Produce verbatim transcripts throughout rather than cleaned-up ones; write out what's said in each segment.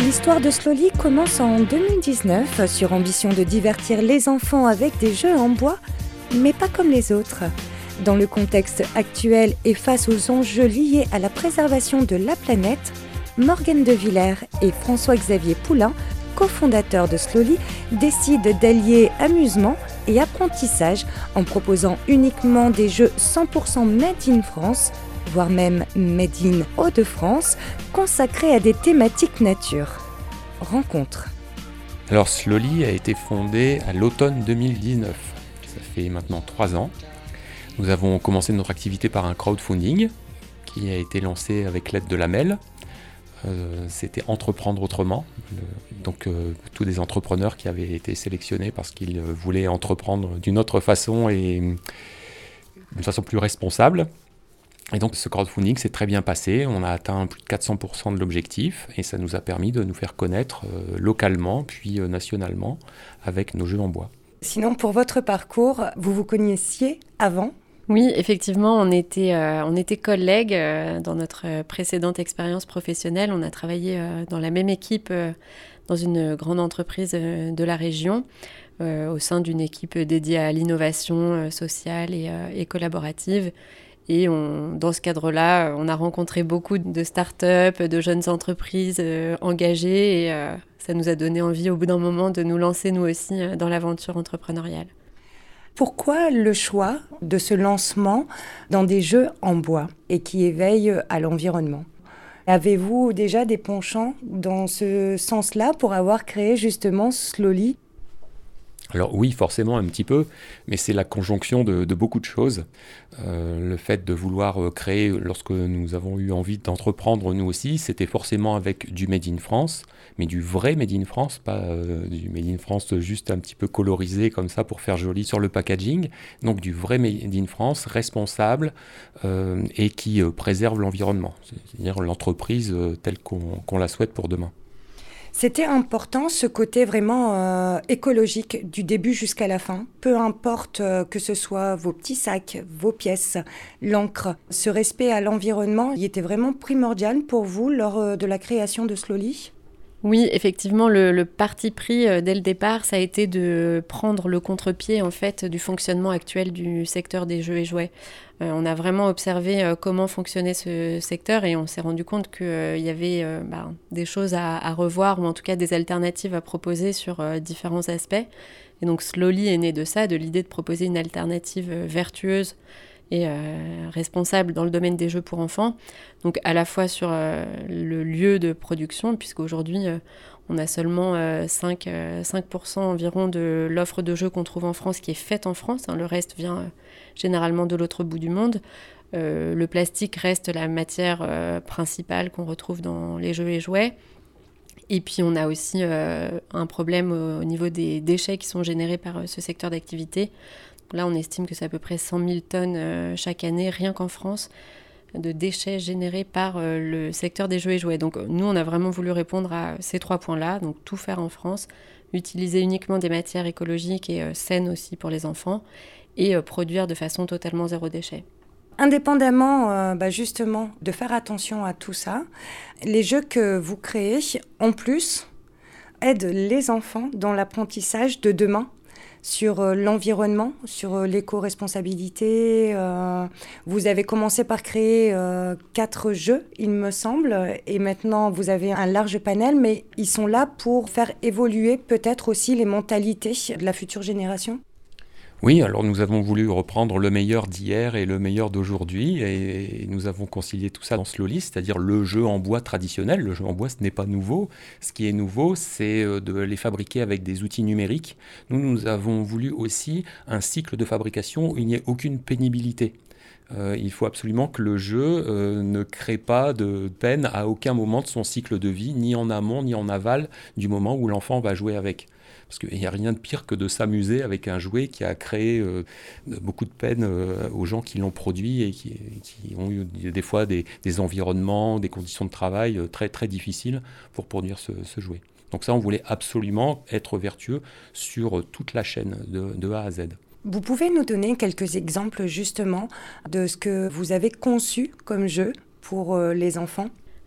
L'histoire de Slowly commence en deux mille dix-neuf sur ambition de divertir les enfants avec des jeux en bois, mais pas comme les autres. Dans le contexte actuel et face aux enjeux liés à la préservation de la planète, Morgane de Villers et François-Xavier Poulain, cofondateurs de Slowly, décident d'allier amusement et apprentissage en proposant uniquement des jeux cent pour cent made in France, voire même made in Hauts-de-France, consacrés à des thématiques nature. Rencontre. Alors Slowly a été fondé à l'automne deux mille dix-neuf. Ça fait maintenant trois ans. Nous avons commencé notre activité par un crowdfunding qui a été lancé avec l'aide de l'A M E L. Euh, c'était Entreprendre autrement, le, donc euh, tous des entrepreneurs qui avaient été sélectionnés parce qu'ils euh, voulaient entreprendre d'une autre façon et d'une façon plus responsable. Et donc ce crowdfunding s'est très bien passé, on a atteint plus de quatre cents pour cent de l'objectif et ça nous a permis de nous faire connaître euh, localement puis euh, nationalement avec nos jeux en bois. Sinon, pour votre parcours, vous vous connaissiez avant ? Oui, effectivement, on était, euh, on était collègues euh, dans notre précédente expérience professionnelle. On a travaillé euh, dans la même équipe euh, dans une grande entreprise euh, de la région, euh, au sein d'une équipe dédiée à l'innovation euh, sociale et, euh, et collaborative. Et on, dans ce cadre-là, on a rencontré beaucoup de start-up, de jeunes entreprises euh, engagées et euh, ça nous a donné envie au bout d'un moment de nous lancer nous aussi euh, dans l'aventure entrepreneuriale. Pourquoi le choix de ce lancement dans des jeux en bois et qui éveillent à l'environnement ? Avez-vous déjà des penchants dans ce sens-là pour avoir créé justement Slowly ? Alors oui, forcément un petit peu, mais c'est la conjonction de, de beaucoup de choses. Euh, le fait de vouloir créer, lorsque nous avons eu envie d'entreprendre nous aussi, c'était forcément avec du Made in France, mais du vrai Made in France, pas euh, du Made in France juste un petit peu colorisé comme ça pour faire joli sur le packaging. Donc du vrai Made in France, responsable euh, et qui euh, préserve l'environnement, c'est-à-dire l'entreprise euh, telle qu'on, qu'on la souhaite pour demain. C'était important, ce côté vraiment euh, écologique du début jusqu'à la fin. Peu importe euh, que ce soit vos petits sacs, vos pièces, l'encre. Ce respect à l'environnement, il était vraiment primordial pour vous lors euh, de la création de Slowly ? Oui, effectivement, le, le parti pris euh, dès le départ, ça a été de prendre le contre-pied en fait du fonctionnement actuel du secteur des jeux et jouets. Euh, on a vraiment observé euh, comment fonctionnait ce secteur et on s'est rendu compte qu'il euh, y avait euh, bah, des choses à, à revoir ou en tout cas des alternatives à proposer sur euh, différents aspects. Et donc Slowly est né de ça, de l'idée de proposer une alternative euh, vertueuse et euh, responsable dans le domaine des jeux pour enfants, donc à la fois sur euh, le lieu de production, puisqu'aujourd'hui euh, on a seulement euh, cinq pour cent environ de l'offre de jeux qu'on trouve en France qui est faite en France, hein, le reste vient euh, généralement de l'autre bout du monde. Euh, le plastique reste la matière euh, principale qu'on retrouve dans les jeux et jouets. Et puis on a aussi euh, un problème au, au niveau des déchets qui sont générés par euh, ce secteur d'activité. Là, on estime que c'est à peu près cent mille tonnes euh, chaque année, rien qu'en France, de déchets générés par euh, le secteur des jeux et jouets. Donc nous, on a vraiment voulu répondre à ces trois points-là, donc tout faire en France, utiliser uniquement des matières écologiques et euh, saines aussi pour les enfants, et euh, produire de façon totalement zéro déchet. Indépendamment euh, bah justement de faire attention à tout ça, les jeux que vous créez, en plus, aident les enfants dans l'apprentissage de demain, sur euh, l'environnement, sur euh, l'éco-responsabilité. Euh, vous avez commencé par créer euh, quatre jeux, il me semble, et maintenant vous avez un large panel, mais ils sont là pour faire évoluer peut-être aussi les mentalités de la future génération. Oui, alors nous avons voulu reprendre le meilleur d'hier et le meilleur d'aujourd'hui et nous avons concilié tout ça dans Slowly, c'est-à-dire le jeu en bois traditionnel. Le jeu en bois, ce n'est pas nouveau. Ce qui est nouveau, c'est de les fabriquer avec des outils numériques. Nous, nous avons voulu aussi un cycle de fabrication où il n'y ait aucune pénibilité. Euh, il faut absolument que le jeu euh, ne crée pas de peine à aucun moment de son cycle de vie, ni en amont, ni en aval, du moment où l'enfant va jouer avec. Parce qu'il n'y a rien de pire que de s'amuser avec un jouet qui a créé euh, beaucoup de peine euh, aux gens qui l'ont produit et qui, qui ont eu des fois des, des environnements, des conditions de travail euh, très, très difficiles pour produire ce, ce jouet. Donc ça, on voulait absolument être vertueux sur toute la chaîne de, de A à Z. Vous pouvez nous donner quelques exemples justement de ce que vous avez conçu comme jeu pour euh, les enfants ? Alors,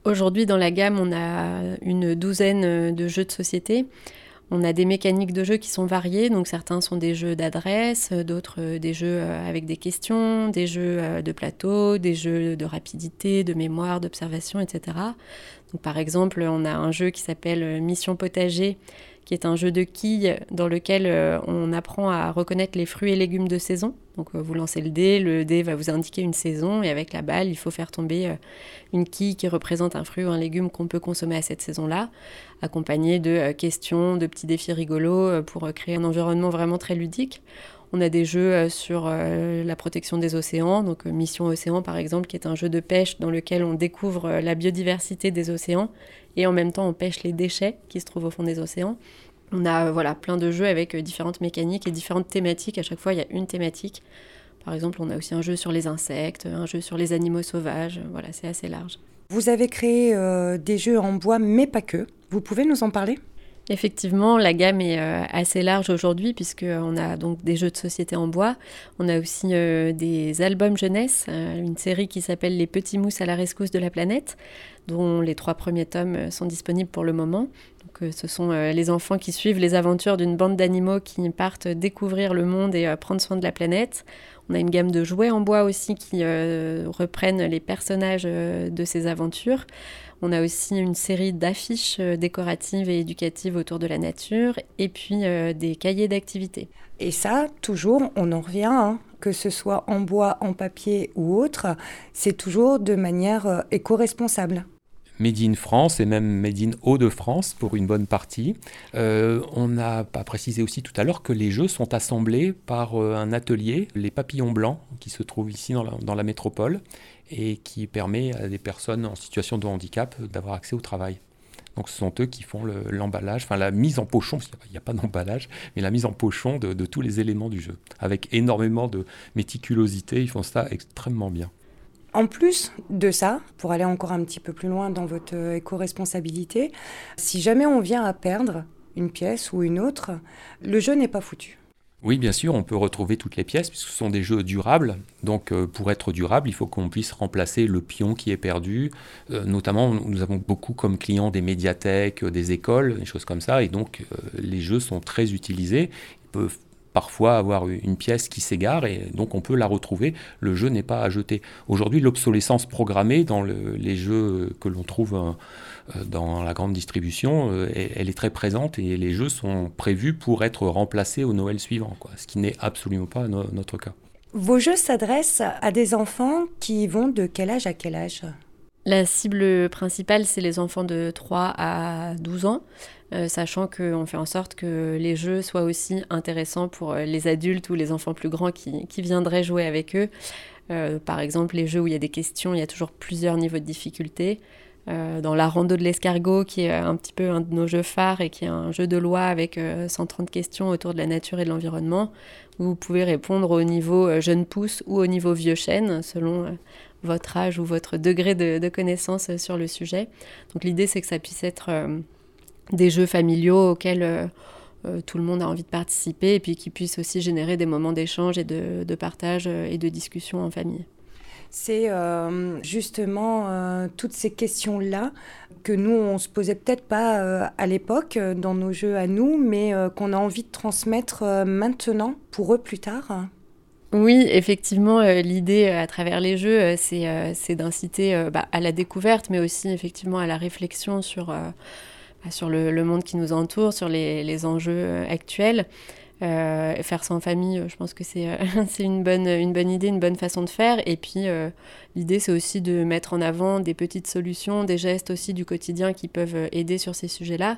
Aujourd'hui, dans la gamme, on a une douzaine de jeux de société. On a des mécaniques de jeu qui sont variées, donc certains sont des jeux d'adresse, d'autres des jeux avec des questions, des jeux de plateau, des jeux de rapidité, de mémoire, d'observation, et cetera. Donc, par exemple, on a un jeu qui s'appelle Mission Potager, qui est un jeu de quilles dans lequel euh, on apprend à reconnaître les fruits et légumes de saison. Donc euh, vous lancez le dé, le dé va vous indiquer une saison et avec la balle, il faut faire tomber euh, une quille qui représente un fruit ou un légume qu'on peut consommer à cette saison-là, accompagné de euh, questions, de petits défis rigolos euh, pour euh, créer un environnement vraiment très ludique. On a des jeux euh, sur euh, la protection des océans, donc euh, Mission Océan par exemple, qui est un jeu de pêche dans lequel on découvre euh, la biodiversité des océans et en même temps on pêche les déchets qui se trouvent au fond des océans. On a euh, voilà, plein de jeux avec euh, différentes mécaniques et différentes thématiques. À chaque fois, il y a une thématique. Par exemple, on a aussi un jeu sur les insectes, un jeu sur les animaux sauvages. Voilà, c'est assez large. Vous avez créé euh, des jeux en bois, mais pas que. Vous pouvez nous en parler ? Effectivement, la gamme est euh, assez large aujourd'hui puisqu'on a donc des jeux de société en bois. On a aussi euh, des albums jeunesse, euh, une série qui s'appelle Les petits mousses à la rescousse de la planète, dont les trois premiers tomes sont disponibles pour le moment. Donc, euh, ce sont euh, les enfants qui suivent les aventures d'une bande d'animaux qui partent découvrir le monde et euh, prendre soin de la planète. On a une gamme de jouets en bois aussi qui euh, reprennent les personnages euh, de ces aventures. On a aussi une série d'affiches euh, décoratives et éducatives autour de la nature et puis euh, des cahiers d'activités. Et ça, toujours, on en revient, hein, que ce soit en bois, en papier ou autre, c'est toujours de manière euh, éco-responsable. Made in France et même Made in Hauts-de-France pour une bonne partie. Euh, on n'a pas précisé aussi tout à l'heure que les jeux sont assemblés par euh, un atelier, les Papillons Blancs, qui se trouve ici dans la, dans la métropole et qui permet à des personnes en situation de handicap d'avoir accès au travail. Donc ce sont eux qui font le, l'emballage, enfin la mise en pochon, parce qu'il n'y a pas d'emballage, mais la mise en pochon de, de tous les éléments du jeu. Avec énormément de méticulosité, ils font ça extrêmement bien. En plus de ça, pour aller encore un petit peu plus loin dans votre éco-responsabilité, si jamais on vient à perdre une pièce ou une autre, le jeu n'est pas foutu. Oui, bien sûr, on peut retrouver toutes les pièces puisque ce sont des jeux durables. Donc euh, pour être durable, il faut qu'on puisse remplacer le pion qui est perdu. Euh, notamment, nous avons beaucoup comme clients des médiathèques, des écoles, des choses comme ça. Et donc, euh, les jeux sont très utilisés. Ils peuvent parfois avoir une pièce qui s'égare et donc on peut la retrouver. Le jeu n'est pas à jeter. Aujourd'hui, l'obsolescence programmée dans le, les jeux que l'on trouve euh, dans la grande distribution, euh, elle est très présente et les jeux sont prévus pour être remplacés au Noël suivant, quoi, ce qui n'est absolument pas no- notre cas. Vos jeux s'adressent à des enfants qui vont de quel âge à quel âge ? La cible principale, c'est les enfants de trois à douze ans, euh, sachant qu'on fait en sorte que les jeux soient aussi intéressants pour les adultes ou les enfants plus grands qui, qui viendraient jouer avec eux. Euh, par exemple, les jeux où il y a des questions, il y a toujours plusieurs niveaux de difficulté. Euh, dans la rando de l'escargot, qui est un petit peu un de nos jeux phares et qui est un jeu de loi avec euh, cent trente questions autour de la nature et de l'environnement, où vous pouvez répondre au niveau euh, jeune pousse ou au niveau vieux chêne, selon euh, votre âge ou votre degré de, de connaissance sur le sujet. Donc l'idée, c'est que ça puisse être euh, des jeux familiaux auxquels euh, euh, tout le monde a envie de participer et puis qui puissent aussi générer des moments d'échange et de, de partage et de discussion en famille. C'est euh, justement euh, toutes ces questions-là que nous, on ne se posait peut-être pas euh, à l'époque euh, dans nos jeux à nous, mais euh, qu'on a envie de transmettre euh, maintenant pour eux plus tard. Oui, effectivement, euh, l'idée euh, à travers les jeux, euh, c'est, euh, c'est d'inciter euh, bah, à la découverte, mais aussi effectivement à la réflexion sur, euh, bah, sur le, le monde qui nous entoure, sur les, les enjeux euh, actuels. Euh, faire ça en famille, je pense que c'est, euh, c'est une bonne, une bonne idée, une bonne façon de faire. Et puis, euh, l'idée, c'est aussi de mettre en avant des petites solutions, des gestes aussi du quotidien qui peuvent aider sur ces sujets-là.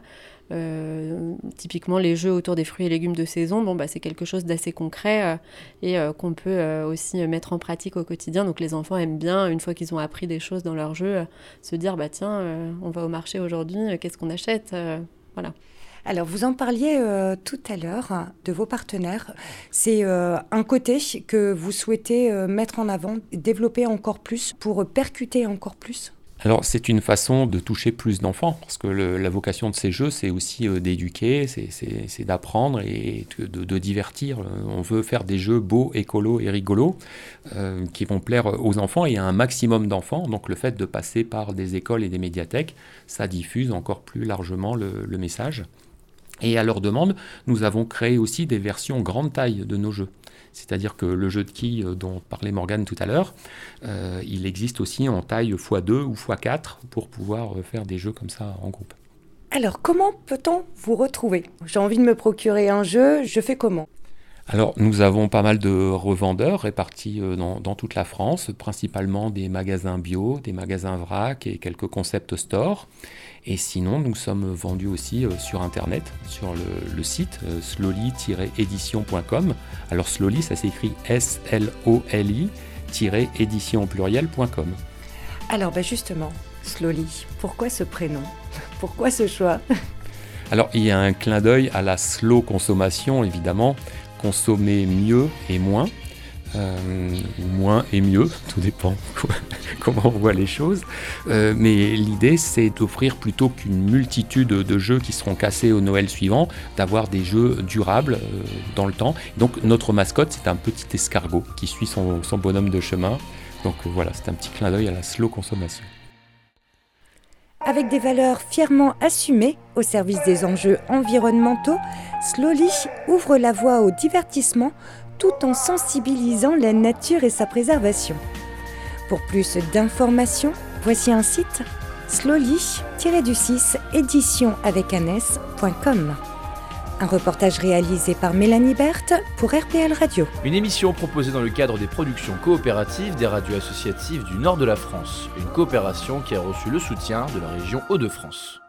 Euh, typiquement, les jeux autour des fruits et légumes de saison, bon, bah, c'est quelque chose d'assez concret euh, et euh, qu'on peut euh, aussi mettre en pratique au quotidien. Donc, les enfants aiment bien, une fois qu'ils ont appris des choses dans leur jeu, euh, se dire, bah, tiens, euh, on va au marché aujourd'hui, euh, qu'est-ce qu'on achète euh, Voilà. Alors, vous en parliez euh, tout à l'heure de vos partenaires. C'est euh, un côté que vous souhaitez euh, mettre en avant, développer encore plus pour percuter encore plus ? Alors c'est une façon de toucher plus d'enfants, parce que le, la vocation de ces jeux, c'est aussi euh, d'éduquer, c'est, c'est, c'est d'apprendre et de, de, de divertir. On veut faire des jeux beaux, écolos et rigolos, euh, qui vont plaire aux enfants, et il y a un maximum d'enfants, donc le fait de passer par des écoles et des médiathèques, ça diffuse encore plus largement le, le message. Et à leur demande, nous avons créé aussi des versions grande taille de nos jeux. C'est-à-dire que le jeu de quilles dont parlait Morgane tout à l'heure, euh, il existe aussi en taille fois deux ou fois quatre pour pouvoir faire des jeux comme ça en groupe. Alors, comment peut-on vous retrouver ? J'ai envie de me procurer un jeu, je fais comment ? Alors, nous avons pas mal de revendeurs répartis dans, dans toute la France, principalement des magasins bio, des magasins vrac et quelques concept stores. Et sinon, nous sommes vendus aussi euh, sur Internet, sur le, le site euh, slowly tiret édition point com. Alors Slowly, ça s'écrit S L O L I édition au pluriel point com. Alors bah justement, Slowly, pourquoi ce prénom ? Pourquoi ce choix ? Alors il y a un clin d'œil à la slow consommation, évidemment, consommer mieux et moins. Euh, moins et mieux, tout dépend comment on voit les choses. Euh, mais l'idée, c'est d'offrir plutôt qu'une multitude de jeux qui seront cassés au Noël suivant, d'avoir des jeux durables euh, dans le temps. Donc notre mascotte, c'est un petit escargot qui suit son, son bonhomme de chemin. Donc euh, voilà, c'est un petit clin d'œil à la slow consommation. Avec des valeurs fièrement assumées au service des enjeux environnementaux, Slowly ouvre la voie au divertissement tout en sensibilisant la nature et sa préservation. Pour plus d'informations, voici un site slowly tiret du six édition avec un s point com. Un reportage réalisé par Mélanie Berthe pour R P L Radio. Une émission proposée dans le cadre des productions coopératives des radios associatives du nord de la France. Une coopération qui a reçu le soutien de la région Hauts-de-France.